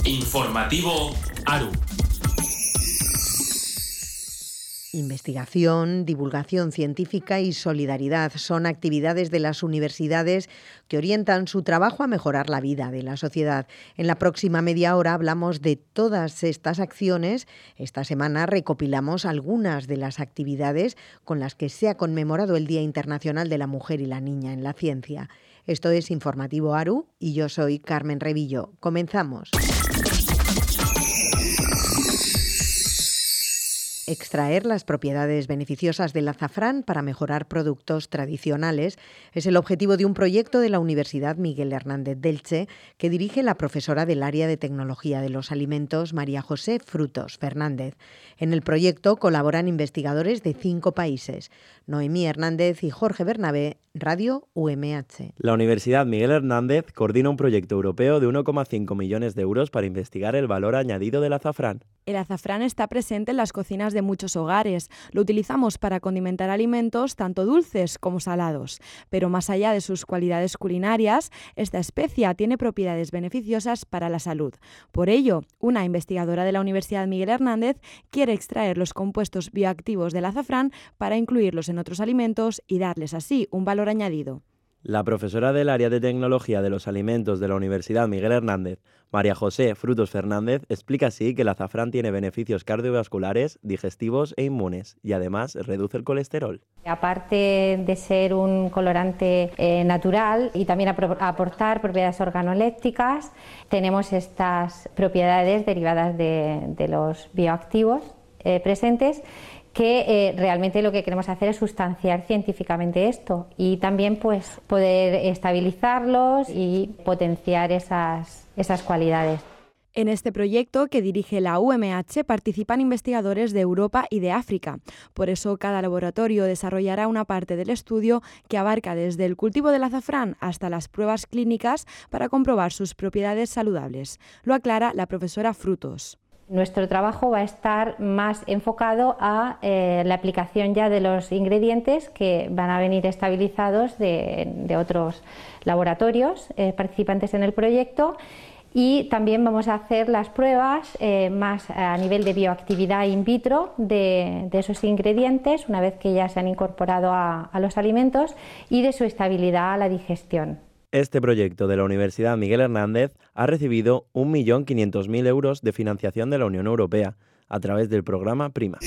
Informativo ARU. Investigación, divulgación científica y solidaridad son actividades de las universidades que orientan su trabajo a mejorar la vida de la sociedad. En la próxima media hora hablamos de todas estas acciones. Esta semana recopilamos algunas de las actividades con las que se ha conmemorado el Día Internacional de la Mujer y la Niña en la Ciencia. Esto es Informativo ARU y yo soy Carmen Revillo. Comenzamos. Extraer las propiedades beneficiosas del azafrán para mejorar productos tradicionales es el objetivo de un proyecto de la Universidad Miguel Hernández de Elche que dirige la profesora del área de Tecnología de los Alimentos, María José Frutos Fernández. En el proyecto colaboran investigadores de 5 países. Noemí Hernández y Jorge Bernabé, Radio UMH. La Universidad Miguel Hernández coordina un proyecto europeo de 1,5 millones de euros para investigar el valor añadido del azafrán. El azafrán está presente en las cocinas de muchos hogares. Lo utilizamos para condimentar alimentos tanto dulces como salados. Pero más allá de sus cualidades culinarias, esta especia tiene propiedades beneficiosas para la salud. Por ello, una investigadora de la Universidad Miguel Hernández quiere extraer los compuestos bioactivos del azafrán para incluirlos en otros alimentos y darles así un valor añadido. La profesora del área de Tecnología de los Alimentos de la Universidad Miguel Hernández, María José Frutos Fernández, explica así que el azafrán tiene beneficios cardiovasculares, digestivos e inmunes y además reduce el colesterol. Aparte de ser un colorante natural y también aportar propiedades organolépticas, tenemos estas propiedades derivadas de los bioactivos presentes, que realmente lo que queremos hacer es sustanciar científicamente esto y también pues poder estabilizarlos y potenciar esas cualidades. En este proyecto que dirige la UMH participan investigadores de Europa y de África. Por eso cada laboratorio desarrollará una parte del estudio que abarca desde el cultivo del azafrán hasta las pruebas clínicas para comprobar sus propiedades saludables. Lo aclara la profesora Frutos. Nuestro trabajo va a estar más enfocado a la aplicación ya de los ingredientes que van a venir estabilizados de otros laboratorios participantes en el proyecto, y también vamos a hacer las pruebas más a nivel de bioactividad in vitro de esos ingredientes una vez que ya se han incorporado a los alimentos y de su estabilidad a la digestión. Este proyecto de la Universidad Miguel Hernández ha recibido 1.500.000 euros de financiación de la Unión Europea a través del programa PRIMA.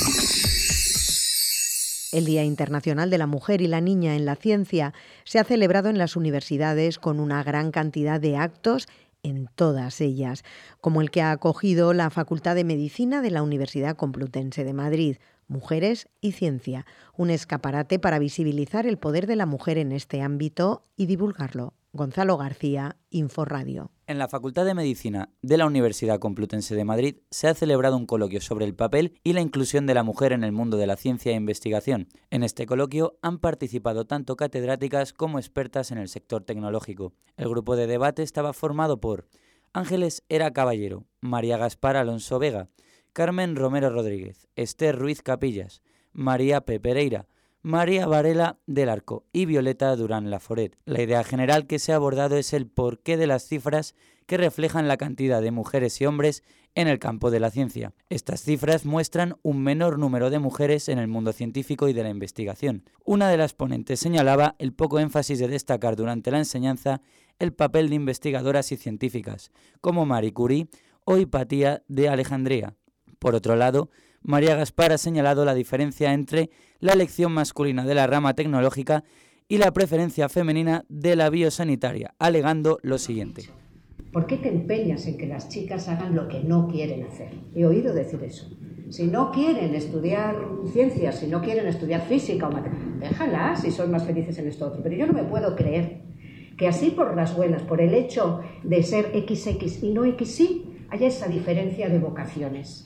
El Día Internacional de la Mujer y la Niña en la Ciencia se ha celebrado en las universidades con una gran cantidad de actos en todas ellas, como el que ha acogido la Facultad de Medicina de la Universidad Complutense de Madrid, Mujeres y Ciencia, un escaparate para visibilizar el poder de la mujer en este ámbito y divulgarlo. Gonzalo García, Inforradio. En la Facultad de Medicina de la Universidad Complutense de Madrid se ha celebrado un coloquio sobre el papel y la inclusión de la mujer en el mundo de la ciencia e investigación. En este coloquio han participado tanto catedráticas como expertas en el sector tecnológico. El grupo de debate estaba formado por Ángeles Era Caballero, María Gaspar Alonso Vega, Carmen Romero Rodríguez, Esther Ruiz Capillas, María P. Pereira, María Varela del Arco y Violeta Durán Laforet. La idea general que se ha abordado es el porqué de las cifras que reflejan la cantidad de mujeres y hombres en el campo de la ciencia. Estas cifras muestran un menor número de mujeres en el mundo científico y de la investigación. Una de las ponentes señalaba el poco énfasis de destacar durante la enseñanza el papel de investigadoras y científicas, como Marie Curie o Hipatia de Alejandría. Por otro lado, María Gaspar ha señalado la diferencia entre la elección masculina de la rama tecnológica y la preferencia femenina de la biosanitaria, alegando lo siguiente. ¿Por qué te empeñas en que las chicas hagan lo que no quieren hacer? He oído decir eso. Si no quieren estudiar ciencias, si no quieren estudiar física o matemáticas, déjalas si son más felices en esto otro. Pero yo no me puedo creer que así por las buenas, por el hecho de ser XX y no XY, haya esa diferencia de vocaciones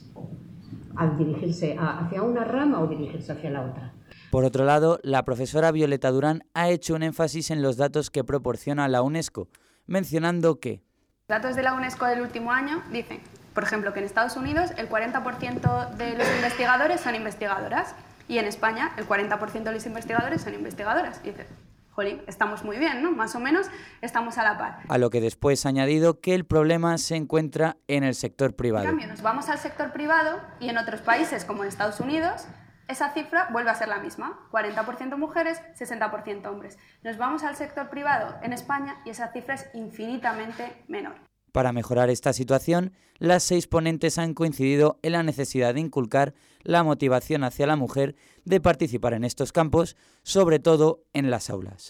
al dirigirse hacia una rama o dirigirse hacia la otra. Por otro lado, la profesora Violeta Durán ha hecho un énfasis en los datos que proporciona la UNESCO, mencionando que datos de la UNESCO del último año dicen, por ejemplo, que en Estados Unidos el 40% de los investigadores son investigadoras y en España el 40% de los investigadores son investigadoras. Y dices, jolín, estamos muy bien, ¿no? Más o menos estamos a la par. A lo que después ha añadido que el problema se encuentra en el sector privado. En cambio, nos vamos al sector privado y en otros países, como en Estados Unidos, esa cifra vuelve a ser la misma, 40% mujeres, 60% hombres. Nos vamos al sector privado en España y esa cifra es infinitamente menor. Para mejorar esta situación, las 6 ponentes han coincidido en la necesidad de inculcar la motivación hacia la mujer de participar en estos campos, sobre todo en las aulas.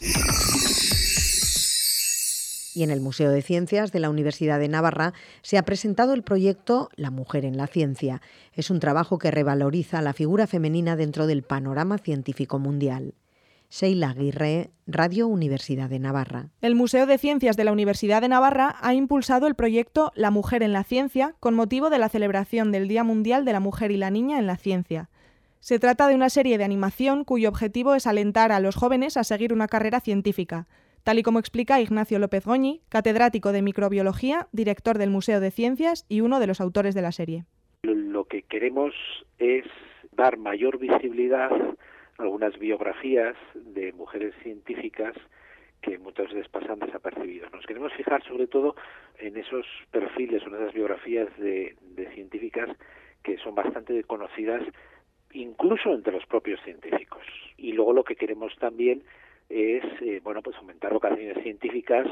Y en el Museo de Ciencias de la Universidad de Navarra se ha presentado el proyecto La mujer en la ciencia. Es un trabajo que revaloriza la figura femenina dentro del panorama científico mundial. Sheila Aguirre, Radio Universidad de Navarra. El Museo de Ciencias de la Universidad de Navarra ha impulsado el proyecto La mujer en la ciencia con motivo de la celebración del Día Mundial de la Mujer y la Niña en la Ciencia. Se trata de una serie de animación cuyo objetivo es alentar a los jóvenes a seguir una carrera científica, tal y como explica Ignacio López Goñi, catedrático de microbiología, director del Museo de Ciencias y uno de los autores de la serie. Lo que queremos es dar mayor visibilidad a algunas biografías de mujeres científicas que muchas veces pasan desapercibidos. Nos queremos fijar sobre todo en esos perfiles o en esas biografías de científicas que son bastante conocidas incluso entre los propios científicos. Y luego lo que queremos también es pues fomentar vocaciones científicas,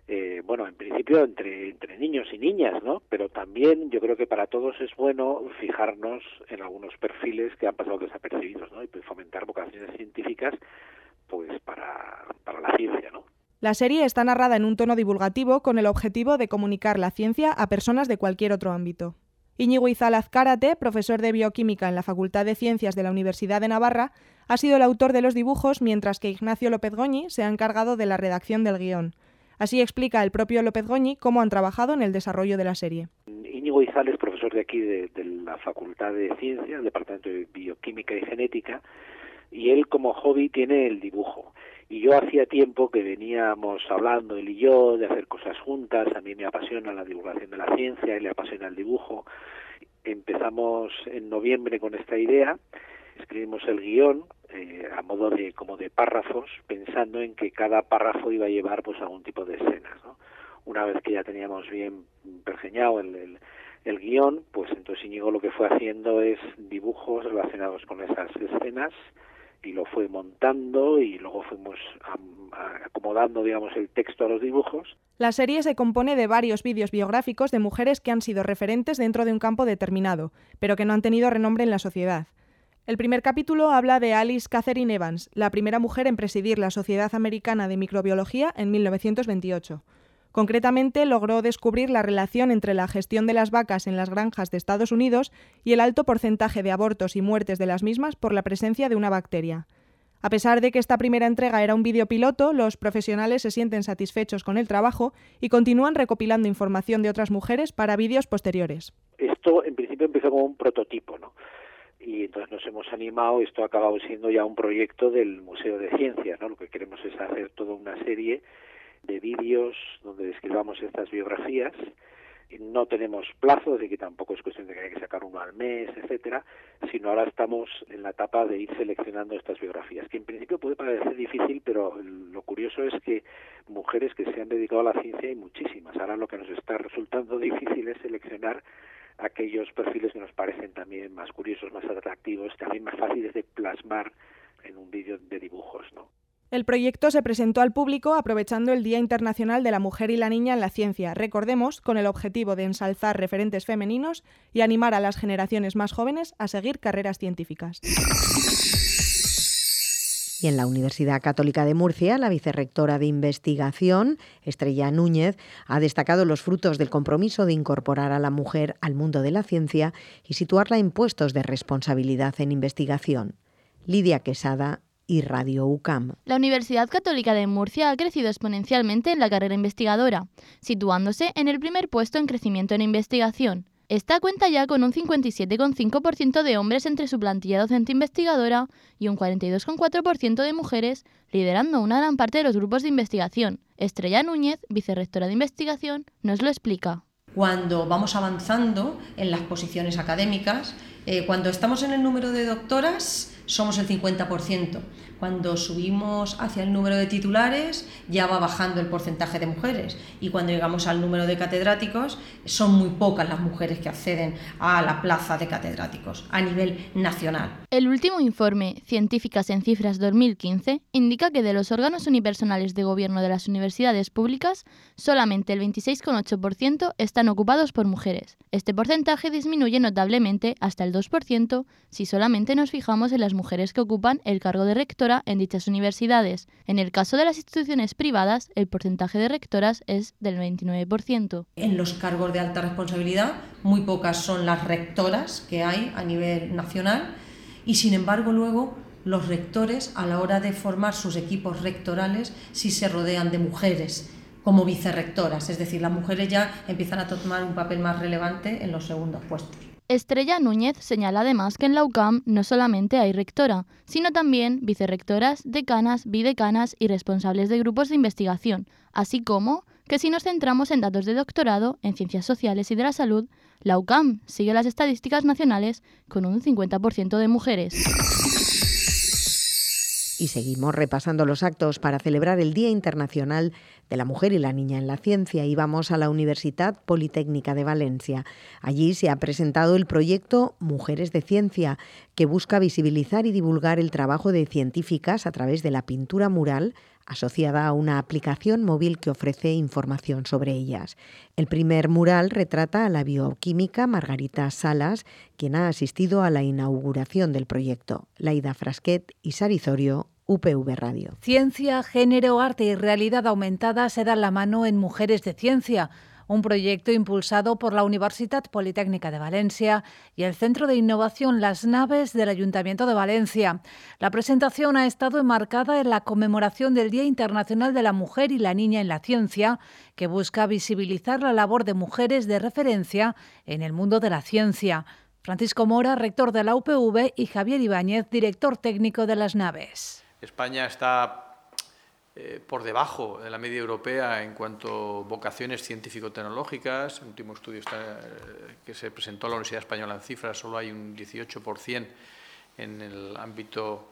en principio entre niños y niñas, ¿no? Pero también yo creo que para todos es bueno fijarnos en algunos perfiles que han pasado desapercibidos, ¿no? Y fomentar vocaciones científicas pues para la ciencia, ¿no? La serie está narrada en un tono divulgativo con el objetivo de comunicar la ciencia a personas de cualquier otro ámbito. Íñigo Izal Azcárate, profesor de bioquímica en la Facultad de Ciencias de la Universidad de Navarra, ha sido el autor de los dibujos, mientras que Ignacio López Goñi se ha encargado de la redacción del guión. Así explica el propio López Goñi cómo han trabajado en el desarrollo de la serie. Íñigo Izal es profesor de aquí de la Facultad de Ciencias, del Departamento de Bioquímica y Genética, y él como hobby tiene el dibujo. Y yo hacía tiempo que veníamos hablando, él y yo, de hacer cosas juntas. A mí me apasiona la divulgación de la ciencia, él le apasiona el dibujo. Empezamos en noviembre con esta idea, escribimos el guión a modo de párrafos, pensando en que cada párrafo iba a llevar pues algún tipo de escenas, ¿no? Una vez que ya teníamos bien pergeñado el guión, pues entonces Íñigo lo que fue haciendo es dibujos relacionados con esas escenas y lo fue montando y luego fuimos acomodando, digamos, el texto a los dibujos. La serie se compone de varios vídeos biográficos de mujeres que han sido referentes dentro de un campo determinado, pero que no han tenido renombre en la sociedad. El primer capítulo habla de Alice Catherine Evans, la primera mujer en presidir la Sociedad Americana de Microbiología en 1928. Concretamente, logró descubrir la relación entre la gestión de las vacas en las granjas de Estados Unidos y el alto porcentaje de abortos y muertes de las mismas por la presencia de una bacteria. A pesar de que esta primera entrega era un vídeo piloto, los profesionales se sienten satisfechos con el trabajo y continúan recopilando información de otras mujeres para vídeos posteriores. Esto, en principio, empezó como un prototipo, ¿no? Y entonces nos hemos animado, esto ha acabado siendo ya un proyecto del Museo de Ciencias, ¿no? Lo que queremos es hacer toda una serie de vídeos donde describamos estas biografías. No tenemos plazo, de que tampoco es cuestión de que hay que sacar uno al mes, etcétera, sino ahora estamos en la etapa de ir seleccionando estas biografías, que en principio puede parecer difícil, pero lo curioso es que mujeres que se han dedicado a la ciencia hay muchísimas. Ahora lo que nos está resultando difícil es seleccionar aquellos perfiles que nos parecen también más curiosos, más atractivos, también más fáciles de plasmar en un vídeo de dibujos, ¿no? El proyecto se presentó al público aprovechando el Día Internacional de la Mujer y la Niña en la Ciencia, recordemos, con el objetivo de ensalzar referentes femeninos y animar a las generaciones más jóvenes a seguir carreras científicas. Y en la Universidad Católica de Murcia, la vicerrectora de Investigación, Estrella Núñez, ha destacado los frutos del compromiso de incorporar a la mujer al mundo de la ciencia y situarla en puestos de responsabilidad en investigación. Lidia Quesada y Radio UCAM. La Universidad Católica de Murcia ha crecido exponencialmente en la carrera investigadora, situándose en el primer puesto en crecimiento en investigación. Esta cuenta ya con un 57,5% de hombres entre su plantilla docente investigadora y un 42,4% de mujeres, liderando una gran parte de los grupos de investigación. Estrella Núñez, vicerrectora de investigación, nos lo explica. Cuando vamos avanzando en las posiciones académicas, cuando estamos en el número de doctoras, somos el 50%. Cuando subimos hacia el número de titulares ya va bajando el porcentaje de mujeres, y cuando llegamos al número de catedráticos son muy pocas las mujeres que acceden a la plaza de catedráticos a nivel nacional. El último informe, Científicas en Cifras 2015, indica que de los órganos unipersonales de gobierno de las universidades públicas, solamente el 26,8% están ocupados por mujeres. Este porcentaje disminuye notablemente hasta el 2% si solamente nos fijamos en las mujeres que ocupan el cargo de rectora en dichas universidades. En el caso de las instituciones privadas, el porcentaje de rectoras es del 29%. En los cargos de alta responsabilidad, muy pocas son las rectoras que hay a nivel nacional, y sin embargo luego los rectores, a la hora de formar sus equipos rectorales, sí se rodean de mujeres como vicerrectoras, es decir, las mujeres ya empiezan a tomar un papel más relevante en los segundos puestos. Estrella Núñez señala además que en la UCAM no solamente hay rectora, sino también vicerrectoras, decanas, bidecanas y responsables de grupos de investigación, así como que si nos centramos en datos de doctorado en Ciencias Sociales y de la Salud, la UCAM sigue las estadísticas nacionales con un 50% de mujeres. Y seguimos repasando los actos para celebrar el Día Internacional de la Mujer y la Niña en la Ciencia, y vamos a la Universitat Politécnica de Valencia. Allí se ha presentado el proyecto Mujeres de Ciencia, que busca visibilizar y divulgar el trabajo de científicas a través de la pintura mural asociada a una aplicación móvil que ofrece información sobre ellas. El primer mural retrata a la bioquímica Margarita Salas, quien ha asistido a la inauguración del proyecto. Laida Frasquet y Sarizorio, UPV Radio. Ciencia, género, arte y realidad aumentada se dan la mano en Mujeres de Ciencia, un proyecto impulsado por la Universitat Politécnica de Valencia y el Centro de Innovación Las Naves del Ayuntamiento de Valencia. La presentación ha estado enmarcada en la conmemoración del Día Internacional de la Mujer y la Niña en la Ciencia, que busca visibilizar la labor de mujeres de referencia en el mundo de la ciencia. Francisco Mora, rector de la UPV, y Javier Ibáñez, director técnico de Las Naves. España está por debajo de la media europea en cuanto a vocaciones científico-tecnológicas. El último estudio que se presentó a la Universidad Española en cifras, solo hay un 18% en el ámbito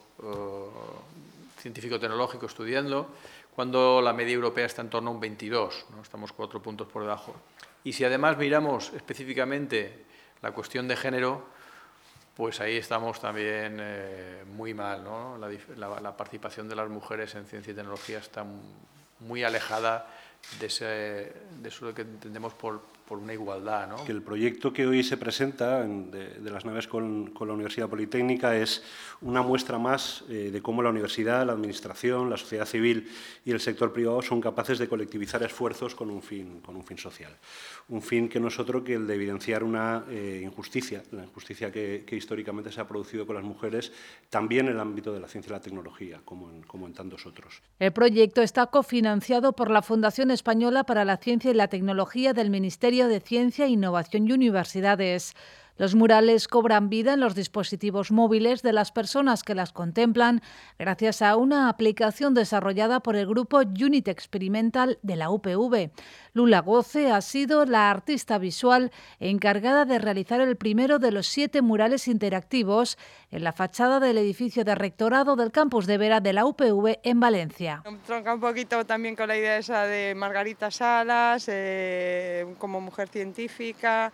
científico-tecnológico estudiando, cuando la media europea está en torno a un 22%, ¿no? Estamos 4 puntos por debajo. Y si además miramos específicamente la cuestión de género, pues ahí estamos también muy mal, ¿no? La participación de las mujeres en ciencia y tecnología está muy alejada de eso que entendemos por una igualdad, ¿no? Que el proyecto que hoy se presenta de Las Naves con la Universidad Politécnica es una muestra más de cómo la universidad, la administración, la sociedad civil y el sector privado son capaces de colectivizar esfuerzos con un fin social. Un fin que no es otro que el de evidenciar una injusticia, la injusticia que históricamente se ha producido con las mujeres, también en el ámbito de la ciencia y la tecnología, como en tantos otros. El proyecto está cofinanciado por la Fundación Española para la Ciencia y la Tecnología del Ministerio de Ciencia, Innovación y Universidades. Los murales cobran vida en los dispositivos móviles de las personas que las contemplan gracias a una aplicación desarrollada por el grupo Unit Experimental de la UPV. Lula Goce ha sido la artista visual encargada de realizar el primero de los 7 murales interactivos en la fachada del edificio de rectorado del campus de Vera de la UPV en Valencia. Tronca un poquito también con la idea esa de Margarita Salas, como mujer científica.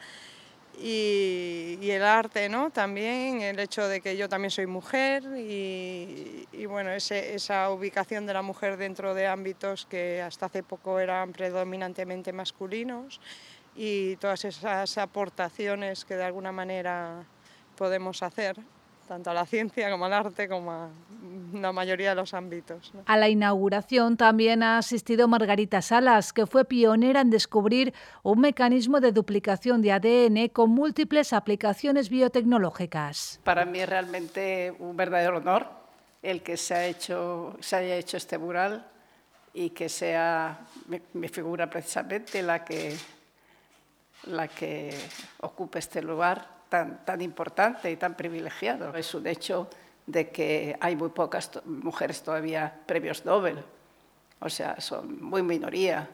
Y el arte, ¿no? También el hecho de que yo también soy mujer y bueno, esa ubicación de la mujer dentro de ámbitos que hasta hace poco eran predominantemente masculinos, y todas esas aportaciones que de alguna manera podemos hacer, tanto a la ciencia como al arte, como a la mayoría de los ámbitos, ¿no? A la inauguración también ha asistido Margarita Salas, que fue pionera en descubrir un mecanismo de duplicación de ADN con múltiples aplicaciones biotecnológicas. Para mí es realmente un verdadero honor el que se haya hecho este mural y que sea mi figura precisamente la que ocupe este lugar tan importante y tan privilegiado. Es un hecho de que hay muy pocas mujeres todavía premios Nobel, o sea, son muy minoría,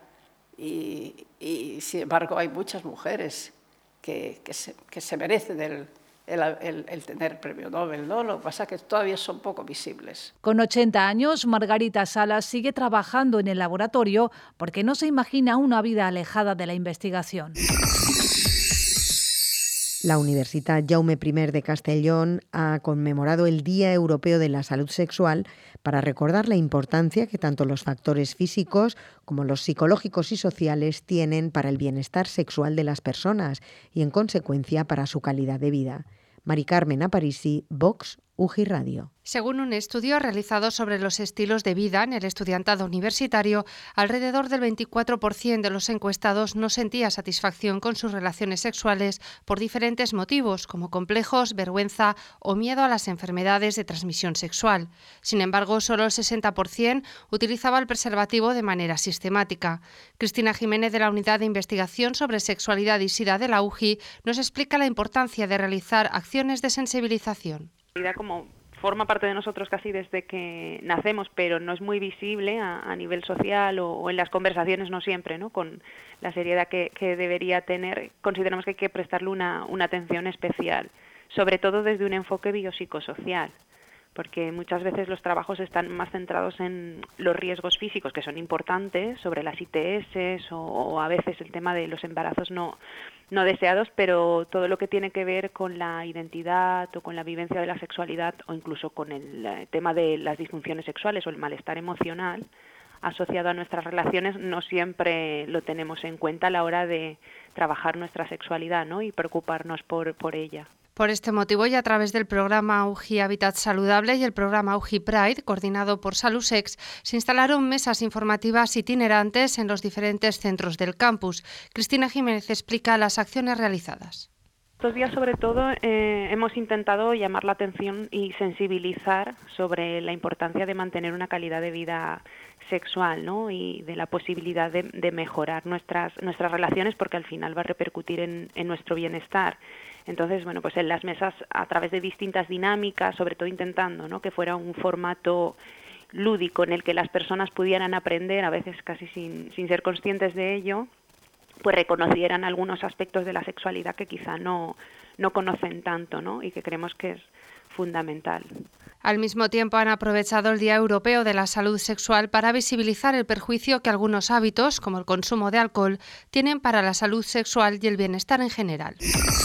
y sin embargo hay muchas mujeres que se merecen el tener premio Nobel, ¿no? Lo que pasa es que todavía son poco visibles. Con 80 años, Margarita Salas sigue trabajando en el laboratorio porque no se imagina una vida alejada de la investigación. La Universitat Jaume I de Castellón ha conmemorado el Día Europeo de la Salud Sexual para recordar la importancia que tanto los factores físicos como los psicológicos y sociales tienen para el bienestar sexual de las personas y, en consecuencia, para su calidad de vida. Mari Carmen Aparici, Vox, UGI Radio. Según un estudio realizado sobre los estilos de vida en el estudiantado universitario, alrededor del 24% de los encuestados no sentía satisfacción con sus relaciones sexuales por diferentes motivos, como complejos, vergüenza o miedo a las enfermedades de transmisión sexual. Sin embargo, solo el 60% utilizaba el preservativo de manera sistemática. Cristina Jiménez, de la Unidad de Investigación sobre Sexualidad y SIDA de la UGI, nos explica la importancia de realizar acciones de sensibilización. Como forma parte de nosotros casi desde que nacemos, pero no es muy visible a nivel social o en las conversaciones, no siempre, ¿no? Con la seriedad que debería tener, consideramos que hay que prestarle una atención especial, sobre todo desde un enfoque biopsicosocial, porque muchas veces los trabajos están más centrados en los riesgos físicos, que son importantes, sobre las ITS o a veces el tema de los embarazos no deseados, pero todo lo que tiene que ver con la identidad o con la vivencia de la sexualidad o incluso con el tema de las disfunciones sexuales o el malestar emocional asociado a nuestras relaciones, no siempre lo tenemos en cuenta a la hora de trabajar nuestra sexualidad, ¿no? Y preocuparnos por ella. Por este motivo y a través del programa UGI Hábitat Saludable y el programa UGI Pride, coordinado por Salusex, se instalaron mesas informativas itinerantes en los diferentes centros del campus. Cristina Jiménez explica las acciones realizadas. Estos días, sobre todo, hemos intentado llamar la atención y sensibilizar sobre la importancia de mantener una calidad de vida sexual, ¿no? Y de la posibilidad de mejorar nuestras relaciones, porque al final va a repercutir en nuestro bienestar. Entonces, bueno, pues en las mesas, a través de distintas dinámicas, sobre todo intentando, ¿no?, que fuera un formato lúdico en el que las personas pudieran aprender, a veces casi sin ser conscientes de ello, pues reconocieran algunos aspectos de la sexualidad que quizá no conocen tanto, ¿no?, y que creemos que es fundamental. Al mismo tiempo han aprovechado el Día Europeo de la Salud Sexual para visibilizar el perjuicio que algunos hábitos, como el consumo de alcohol, tienen para la salud sexual y el bienestar en general.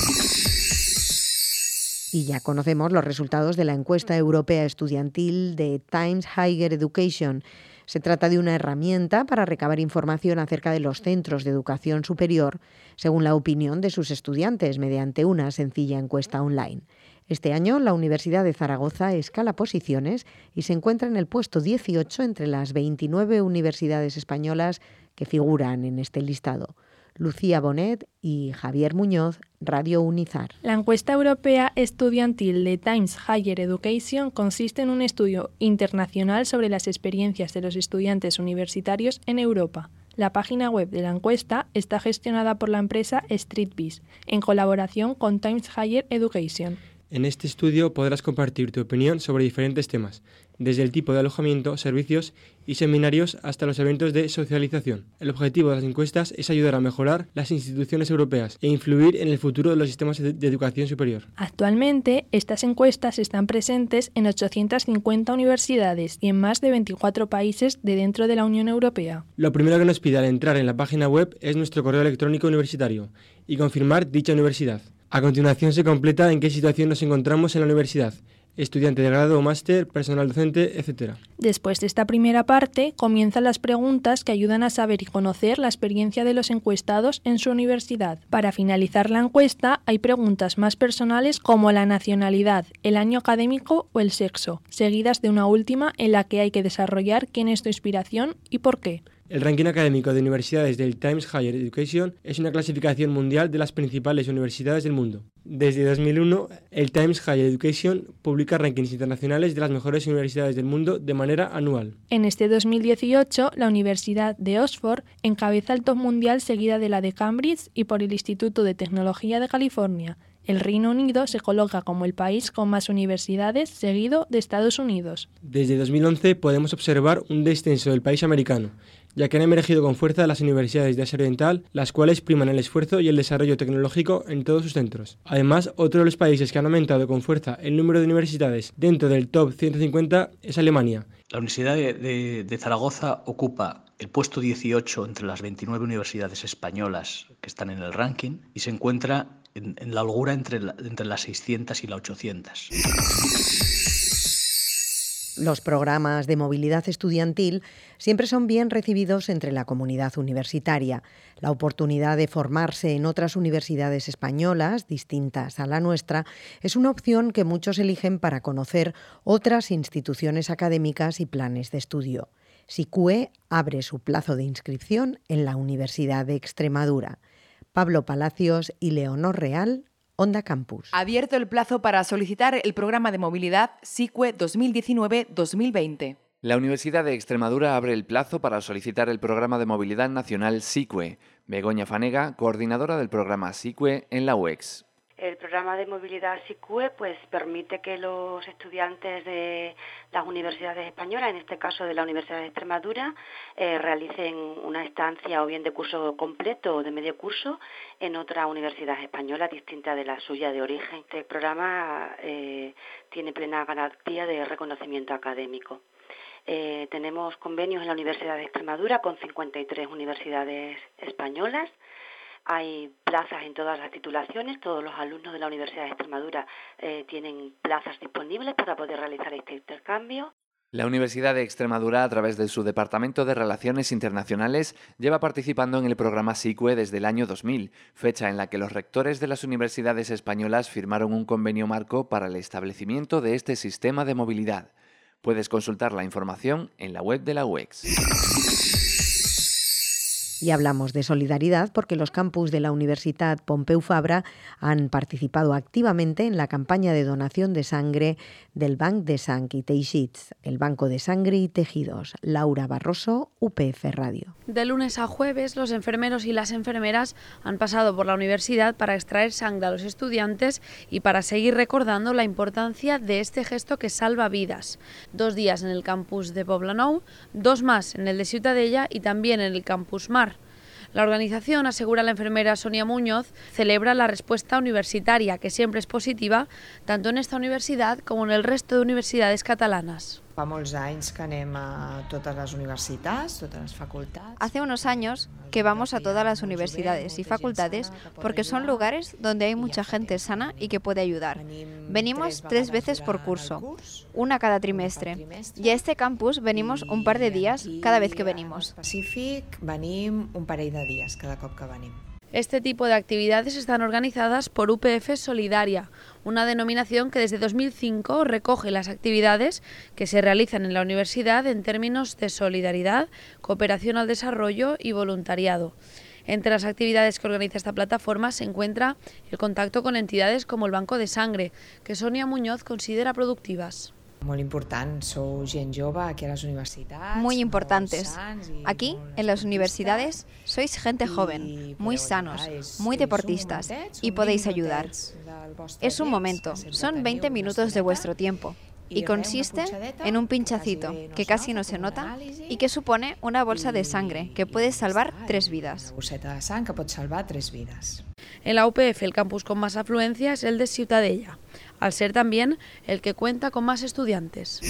Y ya conocemos los resultados de la encuesta europea estudiantil de Times Higher Education. Se trata de una herramienta para recabar información acerca de los centros de educación superior, según la opinión de sus estudiantes, mediante una sencilla encuesta online. Este año, la Universidad de Zaragoza escala posiciones y se encuentra en el puesto 18 entre las 29 universidades españolas que figuran en este listado. Lucía Bonet y Javier Muñoz, Radio Unizar. La encuesta europea estudiantil de Times Higher Education consiste en un estudio internacional sobre las experiencias de los estudiantes universitarios en Europa. La página web de la encuesta está gestionada por la empresa StreetBiz, en colaboración con Times Higher Education. En este estudio podrás compartir tu opinión sobre diferentes temas, desde el tipo de alojamiento, servicios y seminarios hasta los eventos de socialización. El objetivo de las encuestas es ayudar a mejorar las instituciones europeas e influir en el futuro de los sistemas de educación superior. Actualmente, estas encuestas están presentes en 850 universidades y en más de 24 países de dentro de la Unión Europea. Lo primero que nos pide al entrar en la página web es nuestro correo electrónico universitario y confirmar dicha universidad. A continuación se completa en qué situación nos encontramos en la universidad, estudiante de grado o máster, personal docente, etc. Después de esta primera parte, comienzan las preguntas que ayudan a saber y conocer la experiencia de los encuestados en su universidad. Para finalizar la encuesta, hay preguntas más personales como la nacionalidad, el año académico o el sexo, seguidas de una última en la que hay que desarrollar quién es tu inspiración y por qué. El ranking académico de universidades del Times Higher Education es una clasificación mundial de las principales universidades del mundo. Desde 2001, el Times Higher Education publica rankings internacionales de las mejores universidades del mundo de manera anual. En este 2018, la Universidad de Oxford encabeza el top mundial, seguida de la de Cambridge y por el Instituto de Tecnología de California. El Reino Unido se coloca como el país con más universidades, seguido de Estados Unidos. Desde 2011 podemos observar un descenso del país americano, ya que han emergido con fuerza las universidades de Asia Oriental, las cuales priman el esfuerzo y el desarrollo tecnológico en todos sus centros. Además, otro de los países que han aumentado con fuerza el número de universidades dentro del top 150 es Alemania. La Universidad de Zaragoza ocupa el puesto 18 entre las 29 universidades españolas que están en el ranking y se encuentra en la holgura entre las 600 y las 800. Los programas de movilidad estudiantil siempre son bien recibidos entre la comunidad universitaria. La oportunidad de formarse en otras universidades españolas, distintas a la nuestra, es una opción que muchos eligen para conocer otras instituciones académicas y planes de estudio. SICUE abre su plazo de inscripción en la Universidad de Extremadura. Pablo Palacios y Leonor Real, Onda Campus. Abierto el plazo para solicitar el programa de movilidad SICUE 2019-2020. La Universidad de Extremadura abre el plazo para solicitar el programa de movilidad nacional SICUE. Begoña Fanega, coordinadora del programa SICUE en la UEX. El programa de movilidad SICUE permite que los estudiantes de las universidades españolas, en este caso de la Universidad de Extremadura, realicen una estancia o bien de curso completo o de medio curso en otra universidad española distinta de la suya de origen. Este programa tiene plena garantía de reconocimiento académico. Tenemos convenios en la Universidad de Extremadura con 53 universidades españolas. Hay plazas en todas las titulaciones, todos los alumnos de la Universidad de Extremadura tienen plazas disponibles para poder realizar este intercambio. La Universidad de Extremadura, a través de su Departamento de Relaciones Internacionales, lleva participando en el programa SICUE desde el año 2000, fecha en la que los rectores de las universidades españolas firmaron un convenio marco para el establecimiento de este sistema de movilidad. Puedes consultar la información en la web de la UEX. Y hablamos de solidaridad porque los campus de la Universitat Pompeu Fabra han participado activamente en la campaña de donación de sangre del Banc de Sang i Teixits, el Banco de Sangre y Tejidos. Laura Barroso, UPF Radio. De lunes a jueves, los enfermeros y las enfermeras han pasado por la universidad para extraer sangre a los estudiantes y para seguir recordando la importancia de este gesto que salva vidas. 2 días en el campus de Poblenou, 2 más en el de Ciutadella y también en el campus Mar. La organización, asegura la enfermera Sonia Muñoz, celebra la respuesta universitaria, que siempre es positiva, tanto en esta universidad como en el resto de universidades catalanas. Fa molts anys que anem a totes les universitats, totes les facultats. Hace unos años que vamos a todas las universidades y facultades porque son lugares donde hay mucha gente sana y que puede ayudar. Venimos 3 veces por curso, una cada trimestre. Y a este campus venimos un par de días cada vez que venimos. Específic, venim un parell de dies cada cop que venim. Este tipo de actividades están organizadas por UPF Solidaria, una denominación que desde 2005 recoge las actividades que se realizan en la universidad en términos de solidaridad, cooperación al desarrollo y voluntariado. Entre las actividades que organiza esta plataforma se encuentra el contacto con entidades como el Banco de Sangre, que Sonia Muñoz considera productivas. Muy important, sou gent jove aquí a las universidades. Muy importantes. Aquí, en las universidades, sois gente joven, muy sanos, muy deportistas y podéis ayudar. Es un momento, son 20 minutos de vuestro tiempo y consiste en un pinchacito que casi no se nota y que supone una bolsa de sangre que puede salvar 3 vidas. En la UPF, el campus con más afluencia es el de Ciutadella, al ser también el que cuenta con más estudiantes.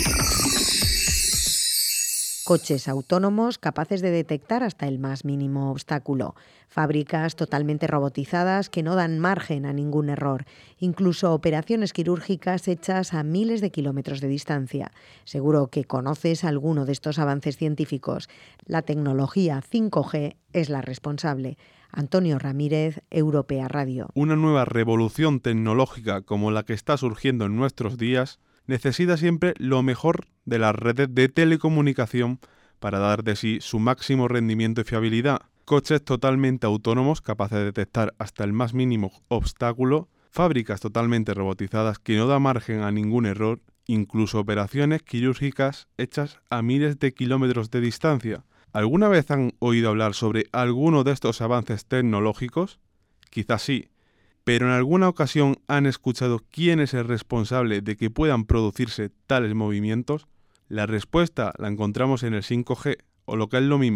Coches autónomos capaces de detectar hasta el más mínimo obstáculo. Fábricas totalmente robotizadas que no dan margen a ningún error. Incluso operaciones quirúrgicas hechas a miles de kilómetros de distancia. Seguro que conoces alguno de estos avances científicos. La tecnología 5G es la responsable. Antonio Ramírez, Europea Radio. Una nueva revolución tecnológica como la que está surgiendo en nuestros días necesita siempre lo mejor de las redes de telecomunicación para dar de sí su máximo rendimiento y fiabilidad. Coches totalmente autónomos capaces de detectar hasta el más mínimo obstáculo, fábricas totalmente robotizadas que no da margen a ningún error, incluso operaciones quirúrgicas hechas a miles de kilómetros de distancia. ¿Alguna vez han oído hablar sobre alguno de estos avances tecnológicos? Quizás sí. ¿Pero en alguna ocasión han escuchado quién es el responsable de que puedan producirse tales movimientos? La respuesta la encontramos en el 5G, o lo que es lo mismo,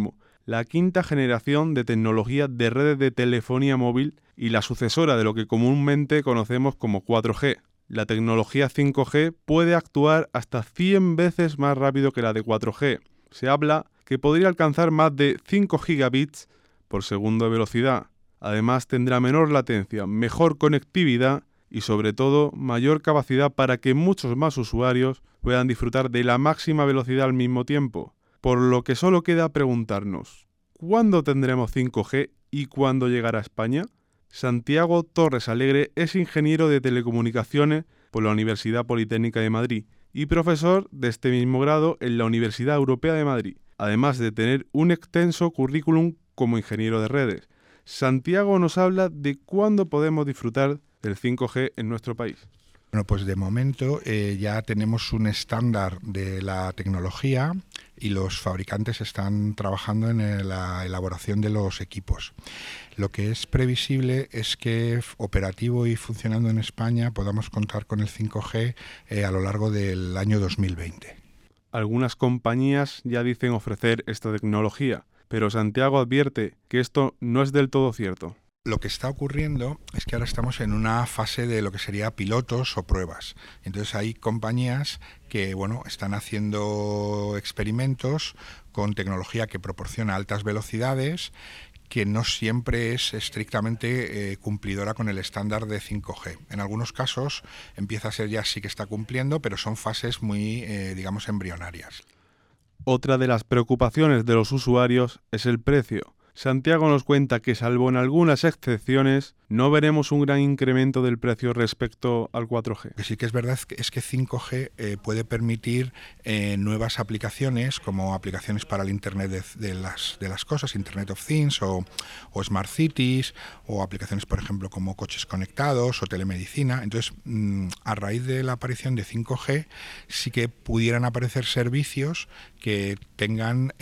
la quinta generación de tecnología de redes de telefonía móvil y la sucesora de lo que comúnmente conocemos como 4G. La tecnología 5G puede actuar hasta 100 veces más rápido que la de 4G. Se habla que podría alcanzar más de 5 gigabits por segundo de velocidad. Además tendrá menor latencia, mejor conectividad y sobre todo mayor capacidad para que muchos más usuarios puedan disfrutar de la máxima velocidad al mismo tiempo. Por lo que solo queda preguntarnos, ¿cuándo tendremos 5G y cuándo llegará a España? Santiago Torres Alegre es ingeniero de telecomunicaciones por la Universidad Politécnica de Madrid y profesor de este mismo grado en la Universidad Europea de Madrid, además de tener un extenso currículum como ingeniero de redes. Santiago nos habla de cuándo podemos disfrutar del 5G en nuestro país. Bueno, pues de momento ya tenemos un estándar de la tecnología y los fabricantes están trabajando en la elaboración de los equipos. Lo que es previsible es que operativo y funcionando en España podamos contar con el 5G a lo largo del año 2020. Algunas compañías ya dicen ofrecer esta tecnología, pero Santiago advierte que esto no es del todo cierto. Lo que está ocurriendo es que ahora estamos en una fase de lo que sería pilotos o pruebas. Entonces hay compañías que están haciendo experimentos con tecnología que proporciona altas velocidades, que no siempre es estrictamente cumplidora con el estándar de 5G. En algunos casos empieza a ser ya sí que está cumpliendo, pero son fases muy, embrionarias. Otra de las preocupaciones de los usuarios es el precio. Santiago nos cuenta que, salvo en algunas excepciones, no veremos un gran incremento del precio respecto al 4G. Lo que sí que es verdad es que 5G puede permitir nuevas aplicaciones, como aplicaciones para el Internet de las cosas, Internet of Things o Smart Cities, o aplicaciones, por ejemplo, como coches conectados o telemedicina. Entonces, a raíz de la aparición de 5G, sí que pudieran aparecer servicios que tengan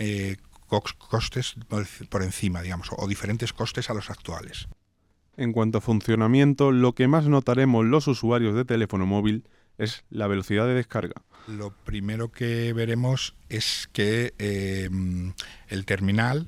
costes por encima, o diferentes costes a los actuales. En cuanto a funcionamiento, lo que más notaremos los usuarios de teléfono móvil es la velocidad de descarga. Lo primero que veremos es que el terminal,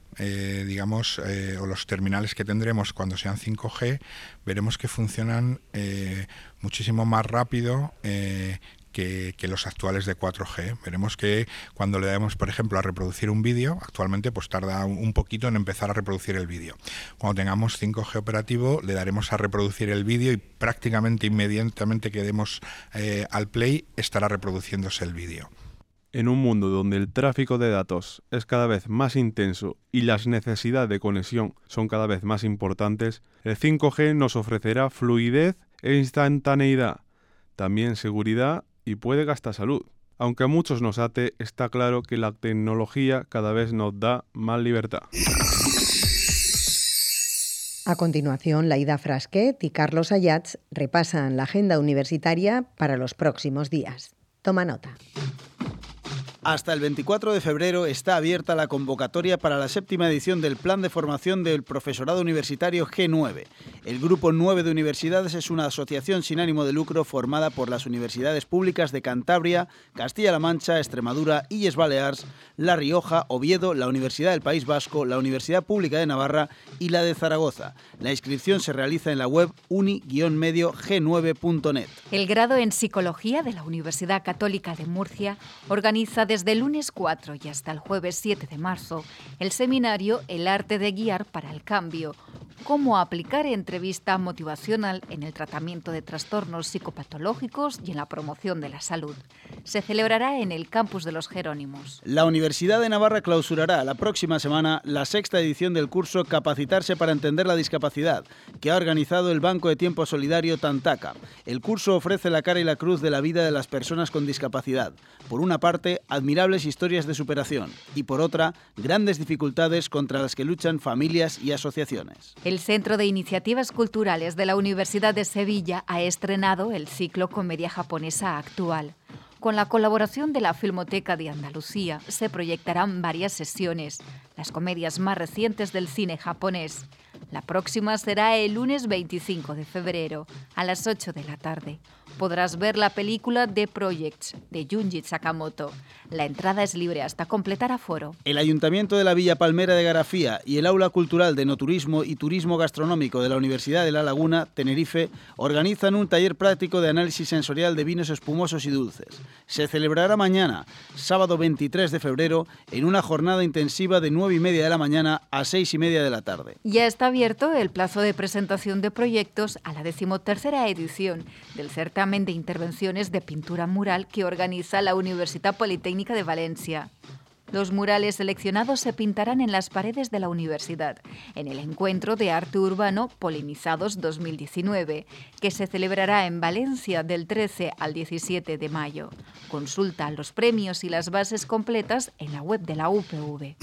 o los terminales que tendremos cuando sean 5G, veremos que funcionan muchísimo más rápido que los actuales de 4G. Veremos que cuando le damos, por ejemplo, a reproducir un vídeo, actualmente pues tarda un poquito en empezar a reproducir el vídeo. Cuando tengamos 5G operativo, le daremos a reproducir el vídeo y prácticamente inmediatamente que demos al play, estará reproduciéndose el vídeo. En un mundo donde el tráfico de datos es cada vez más intenso y las necesidades de conexión son cada vez más importantes, el 5G nos ofrecerá fluidez e instantaneidad, también seguridad y puede que hasta salud. Aunque a muchos nos ate, está claro que la tecnología cada vez nos da más libertad. A continuación, Laida Frasquet y Carlos Ayats repasan la agenda universitaria para los próximos días. Toma nota. Hasta el 24 de febrero está abierta la convocatoria para la 7ª edición del Plan de Formación del Profesorado Universitario G9. El Grupo 9 de Universidades es una asociación sin ánimo de lucro formada por las universidades públicas de Cantabria, Castilla-La Mancha, Extremadura, Illes Balears, La Rioja, Oviedo, la Universidad del País Vasco, la Universidad Pública de Navarra y la de Zaragoza. La inscripción se realiza en la web uni-g9.net. El grado en Psicología de la Universidad Católica de Murcia organiza desde el lunes 4 y hasta el jueves 7 de marzo el seminario El arte de guiar para el cambio, cómo aplicar entrevista motivacional en el tratamiento de trastornos psicopatológicos y en la promoción de la salud. Se celebrará en el campus de los Jerónimos. La Universidad de Navarra clausurará la próxima semana la 6ª edición del curso Capacitarse para entender la discapacidad, que ha organizado el Banco de Tiempo Solidario Tantaca. El curso ofrece la cara y la cruz de la vida de las personas con discapacidad. Por una parte, admirables historias de superación y por otra, grandes dificultades contra las que luchan familias y asociaciones. El Centro de Iniciativas Culturales de la Universidad de Sevilla ha estrenado el ciclo Comedia Japonesa Actual. Con la colaboración de la Filmoteca de Andalucía se proyectarán varias sesiones, las comedias más recientes del cine japonés. La próxima será el lunes 25 de febrero, a las 8 de la tarde. podrás ver la película The Projects, de Junji Sakamoto. La entrada es libre hasta completar aforo. El Ayuntamiento de la Villa Palmera de Garafía y el Aula Cultural de Enoturismo y Turismo Gastronómico de la Universidad de La Laguna, Tenerife, organizan un taller práctico de análisis sensorial de vinos espumosos y dulces. Se celebrará mañana, sábado 23 de febrero, en una jornada intensiva de 9:30 de la mañana a 6:30 de la tarde. Ya está abierto el plazo de presentación de proyectos a la 13ª edición del certamen de intervenciones de pintura mural que organiza la Universitat Politécnica de Valencia. Los murales seleccionados se pintarán en las paredes de la universidad, en el Encuentro de Arte Urbano Polinizados 2019, que se celebrará en Valencia del 13 al 17 de mayo. Consulta los premios y las bases completas en la web de la UPV.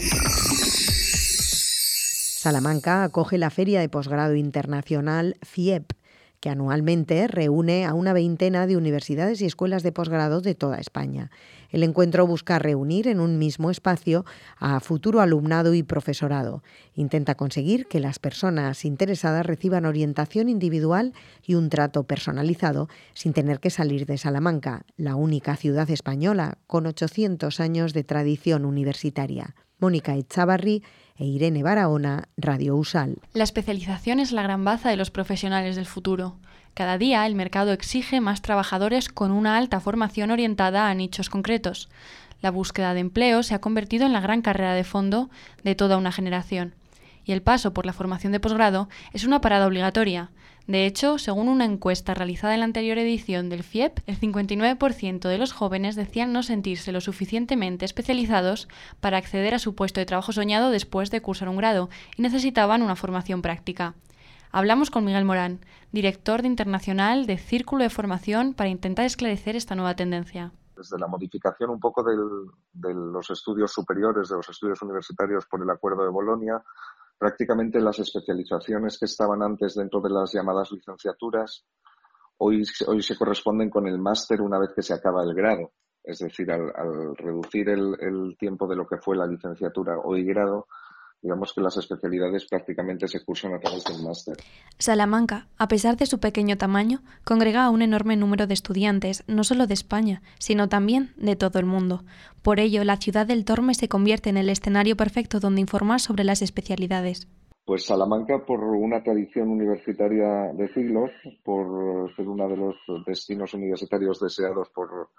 Salamanca acoge la Feria de Posgrado Internacional FIEP, que anualmente reúne a una veintena de universidades y escuelas de posgrado de toda España. El encuentro busca reunir en un mismo espacio a futuro alumnado y profesorado. Intenta conseguir que las personas interesadas reciban orientación individual y un trato personalizado sin tener que salir de Salamanca, la única ciudad española con 800 años de tradición universitaria. Mónica Echavarri e Irene Barahona, Radio USAL. La especialización es la gran baza de los profesionales del futuro. Cada día el mercado exige más trabajadores con una alta formación orientada a nichos concretos. La búsqueda de empleo se ha convertido en la gran carrera de fondo de toda una generación. Y el paso por la formación de posgrado es una parada obligatoria. De hecho, según una encuesta realizada en la anterior edición del FIEP, el 59% de los jóvenes decían no sentirse lo suficientemente especializados para acceder a su puesto de trabajo soñado después de cursar un grado y necesitaban una formación práctica. Hablamos con Miguel Morán, director de Internacional de Círculo de Formación, para intentar esclarecer esta nueva tendencia. Desde la modificación un poco de los estudios superiores, de los estudios universitarios por el Acuerdo de Bolonia, prácticamente las especializaciones que estaban antes dentro de las llamadas licenciaturas, hoy se corresponden con el máster una vez que se acaba el grado. Es decir, al reducir el tiempo de lo que fue la licenciatura o el grado, digamos que las especialidades prácticamente se cursan a través del máster. Salamanca, a pesar de su pequeño tamaño, congrega a un enorme número de estudiantes, no solo de España, sino también de todo el mundo. Por ello, la ciudad del Tormes se convierte en el escenario perfecto donde informar sobre las especialidades. Pues Salamanca, por una tradición universitaria de siglos, por ser uno de los destinos universitarios deseados por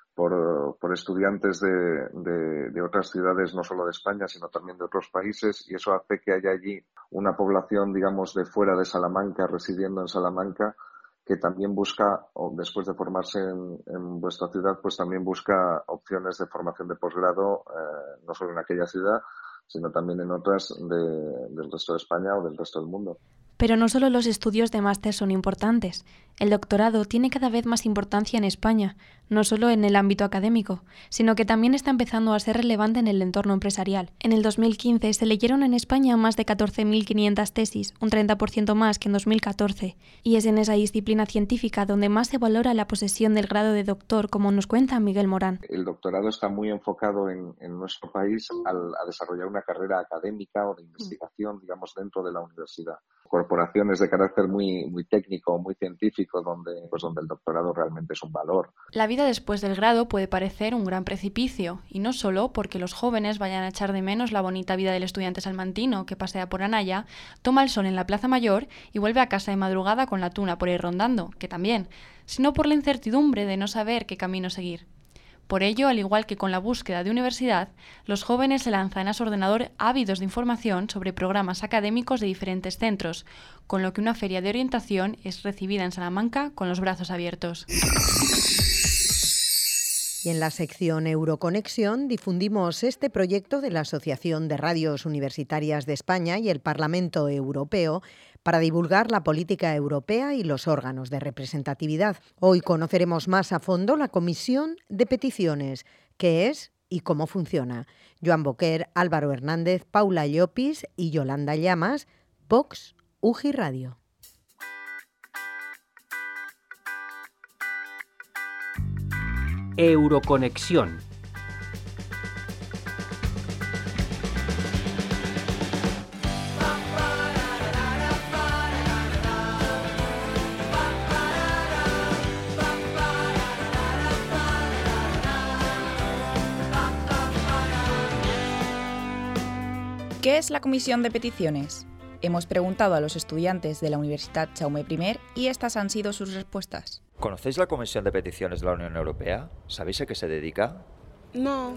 estudiantes de otras ciudades, no solo de España, sino también de otros países, y eso hace que haya allí una población, digamos, de fuera de Salamanca, residiendo en Salamanca, que también busca, o después de formarse en vuestra ciudad, pues también busca opciones de formación de posgrado, no solo en aquella ciudad, sino también en otras del resto de España o del resto del mundo. Pero no solo los estudios de máster son importantes. El doctorado tiene cada vez más importancia en España, no solo en el ámbito académico, sino que también está empezando a ser relevante en el entorno empresarial. En el 2015 se leyeron en España más de 14.500 tesis, un 30% más que en 2014, y es en esa disciplina científica donde más se valora la posesión del grado de doctor, como nos cuenta Miguel Morán. El doctorado está muy enfocado en nuestro país a desarrollar una carrera académica o de investigación, digamos, dentro de la universidad. Corporaciones de carácter muy técnico, muy científico, donde el doctorado realmente es un valor. La vida después del grado puede parecer un gran precipicio, y no solo porque los jóvenes vayan a echar de menos la bonita vida del estudiante salmantino que pasea por Anaya, toma el sol en la Plaza Mayor y vuelve a casa de madrugada con la tuna por ahí rondando, que también, sino por la incertidumbre de no saber qué camino seguir. Por ello, al igual que con la búsqueda de universidad, los jóvenes se lanzan a su ordenador ávidos de información sobre programas académicos de diferentes centros, con lo que una feria de orientación es recibida en Salamanca con los brazos abiertos. Y en la sección Euroconexión difundimos este proyecto de la Asociación de Radios Universitarias de España y el Parlamento Europeo para divulgar la política europea y los órganos de representatividad. Hoy conoceremos más a fondo la Comisión de Peticiones, qué es y cómo funciona. Joan Boquer, Álvaro Hernández, Paula Llopis y Yolanda Llamas, Vox UGI Radio. Euroconexión. ¿Qué es la Comisión de Peticiones? Hemos preguntado a los estudiantes de la Universidad Jaume I y estas han sido sus respuestas. ¿Conocéis la Comisión de Peticiones de la Unión Europea? ¿Sabéis a qué se dedica? No.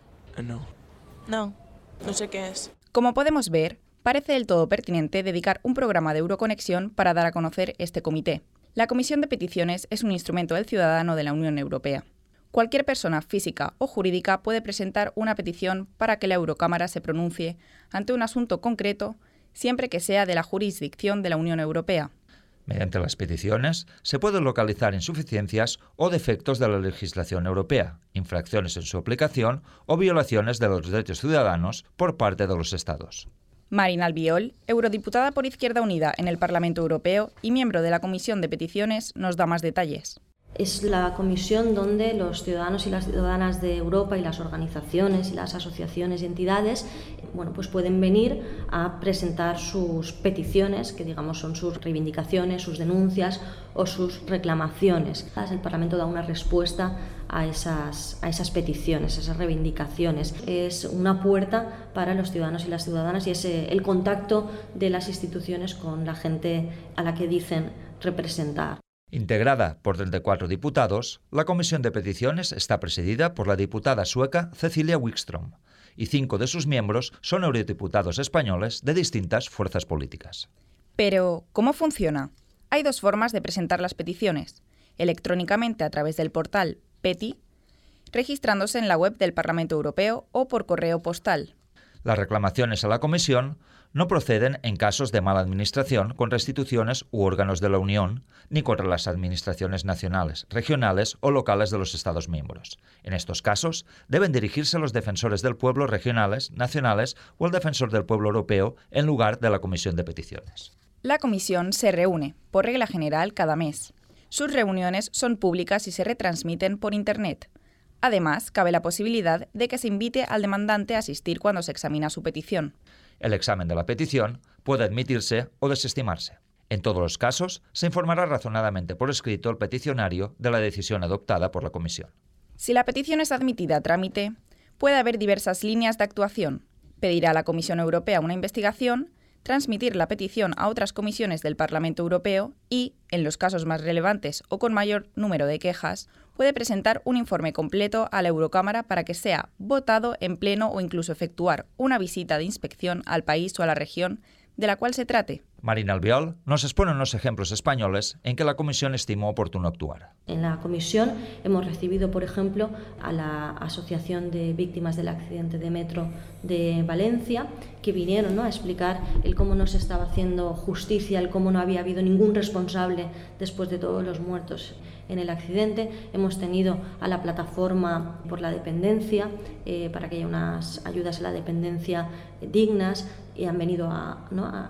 No sé qué es. Como podemos ver, parece del todo pertinente dedicar un programa de Euroconexión para dar a conocer este comité. La Comisión de Peticiones es un instrumento del ciudadano de la Unión Europea. Cualquier persona física o jurídica puede presentar una petición para que la Eurocámara se pronuncie ante un asunto concreto, siempre que sea de la jurisdicción de la Unión Europea. Mediante las peticiones se pueden localizar insuficiencias o defectos de la legislación europea, infracciones en su aplicación o violaciones de los derechos ciudadanos por parte de los Estados. Marina Albiol, eurodiputada por Izquierda Unida en el Parlamento Europeo y miembro de la Comisión de Peticiones, nos da más detalles. Es la comisión donde los ciudadanos y las ciudadanas de Europa y las organizaciones y las asociaciones y entidades pues pueden venir a presentar sus peticiones, que digamos son sus reivindicaciones, sus denuncias o sus reclamaciones. El Parlamento da una respuesta a esas peticiones, a esas reivindicaciones. Es una puerta para los ciudadanos y las ciudadanas y es el contacto de las instituciones con la gente a la que dicen representar. Integrada por 34 diputados, la Comisión de Peticiones está presidida por la diputada sueca Cecilia Wikström y 5 de sus miembros son eurodiputados españoles de distintas fuerzas políticas. Pero, ¿cómo funciona? Hay 2 formas de presentar las peticiones: electrónicamente a través del portal PETI, registrándose en la web del Parlamento Europeo o por correo postal. Las reclamaciones a la Comisión no proceden en casos de mala administración con instituciones u órganos de la Unión, ni contra las administraciones nacionales, regionales o locales de los Estados miembros. En estos casos, deben dirigirse a los defensores del pueblo regionales, nacionales o al defensor del pueblo europeo en lugar de la Comisión de Peticiones. La Comisión se reúne, por regla general, cada mes. Sus reuniones son públicas y se retransmiten por Internet. Además, cabe la posibilidad de que se invite al demandante a asistir cuando se examina su petición. El examen de la petición puede admitirse o desestimarse. En todos los casos, se informará razonadamente por escrito al peticionario de la decisión adoptada por la Comisión. Si la petición es admitida a trámite, puede haber diversas líneas de actuación. Pedir a la Comisión Europea una investigación, transmitir la petición a otras comisiones del Parlamento Europeo y, en los casos más relevantes o con mayor número de quejas, puede presentar un informe completo a la Eurocámara para que sea votado en pleno o incluso efectuar una visita de inspección al país o a la región de la cual se trate. Marina Albiol nos expone unos ejemplos españoles en que la Comisión estimó oportuno actuar. En la Comisión hemos recibido, por ejemplo, a la Asociación de Víctimas del Accidente de Metro de Valencia, que vinieron a explicar el cómo no se estaba haciendo justicia, el cómo no había habido ningún responsable después de todos los muertos en el accidente. Hemos tenido a la Plataforma por la Dependencia, para que haya unas ayudas a la dependencia dignas, y han venido a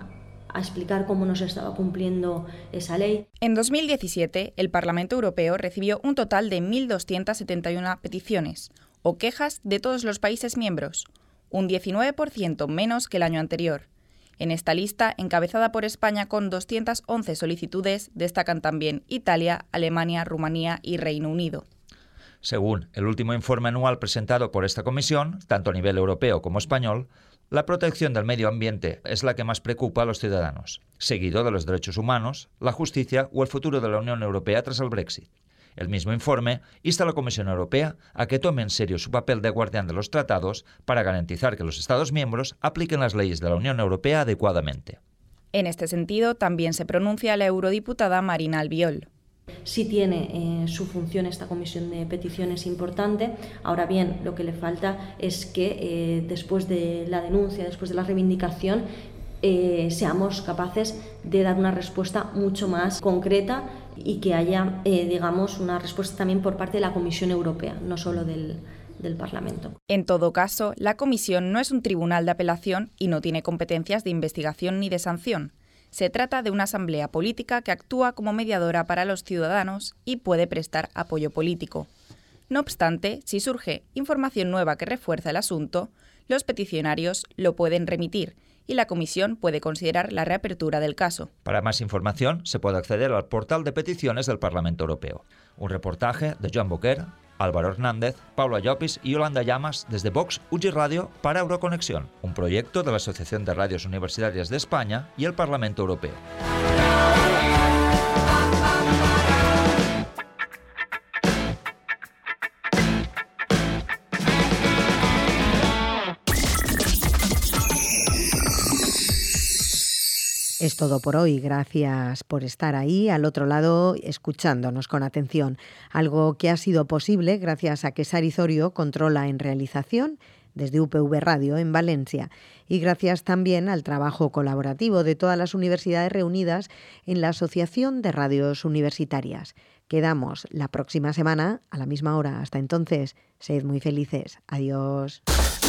explicar cómo no se estaba cumpliendo esa ley. En 2017, el Parlamento Europeo recibió un total de 1.271 peticiones o quejas de todos los países miembros, un 19% menos que el año anterior. En esta lista, encabezada por España con 211 solicitudes, destacan también Italia, Alemania, Rumanía y Reino Unido. Según el último informe anual presentado por esta comisión, tanto a nivel europeo como español, la protección del medio ambiente es la que más preocupa a los ciudadanos, seguido de los derechos humanos, la justicia o el futuro de la Unión Europea tras el Brexit. El mismo informe insta a la Comisión Europea a que tome en serio su papel de guardián de los tratados para garantizar que los Estados miembros apliquen las leyes de la Unión Europea adecuadamente. En este sentido, también se pronuncia la eurodiputada Marina Albiol. Sí tiene su función esta comisión de peticiones importante. Ahora bien, lo que le falta es que después de la denuncia, después de la reivindicación, seamos capaces de dar una respuesta mucho más concreta y que haya, una respuesta también por parte de la Comisión Europea, no solo del Parlamento. En todo caso, la Comisión no es un tribunal de apelación y no tiene competencias de investigación ni de sanción. Se trata de una asamblea política que actúa como mediadora para los ciudadanos y puede prestar apoyo político. No obstante, si surge información nueva que refuerza el asunto, los peticionarios lo pueden remitir y la Comisión puede considerar la reapertura del caso. Para más información, se puede acceder al portal de peticiones del Parlamento Europeo. Un reportaje de Joan Boquer Álvaro Hernández, Paula Llopis y Yolanda Llamas desde Vox UGI Radio para Euroconexión, un proyecto de la Asociación de Radios Universitarias de España y el Parlamento Europeo. Es todo por hoy. Gracias por estar ahí al otro lado escuchándonos con atención. Algo que ha sido posible gracias a que Sari Zorio controla en realización desde UPV Radio en Valencia y gracias también al trabajo colaborativo de todas las universidades reunidas en la Asociación de Radios Universitarias. Quedamos la próxima semana a la misma hora. Hasta entonces, sed muy felices. Adiós.